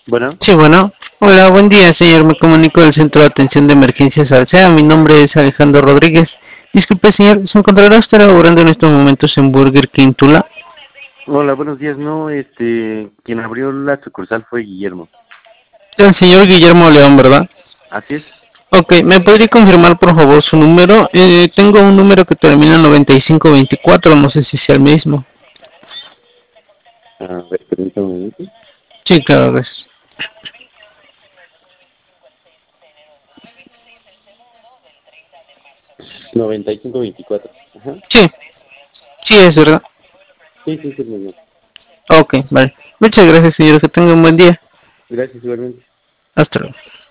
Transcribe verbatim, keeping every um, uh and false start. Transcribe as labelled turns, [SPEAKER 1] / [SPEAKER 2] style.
[SPEAKER 1] Bueno,
[SPEAKER 2] Sí, bueno. Hola, buen día, señor. Me comunico del Centro de Atención de Emergencias Alsea. Mi nombre es Alejandro Rodríguez. Disculpe, señor, ¿se encontrará usted laborando en estos momentos en Burger King Tula?
[SPEAKER 1] hola, buenos días. No, este, quien abrió la sucursal fue Guillermo.
[SPEAKER 2] El señor Guillermo León, ¿verdad?
[SPEAKER 1] ¿Así es?
[SPEAKER 2] Ok, ¿me podría confirmar por favor su número? Eh, tengo un número que termina en noventa y cinco veinticuatro, no sé si sea el mismo.
[SPEAKER 1] A ver, permítame un minuto.
[SPEAKER 2] Sí, claro, gracias.
[SPEAKER 1] noventa y cinco veinticuatro. Ajá.
[SPEAKER 2] Sí, sí es verdad.
[SPEAKER 1] Sí, sí, sí, muy bien.
[SPEAKER 2] Ok, vale. Muchas gracias, señor. Que tenga un buen día.
[SPEAKER 1] Gracias, igualmente.
[SPEAKER 2] Hasta luego.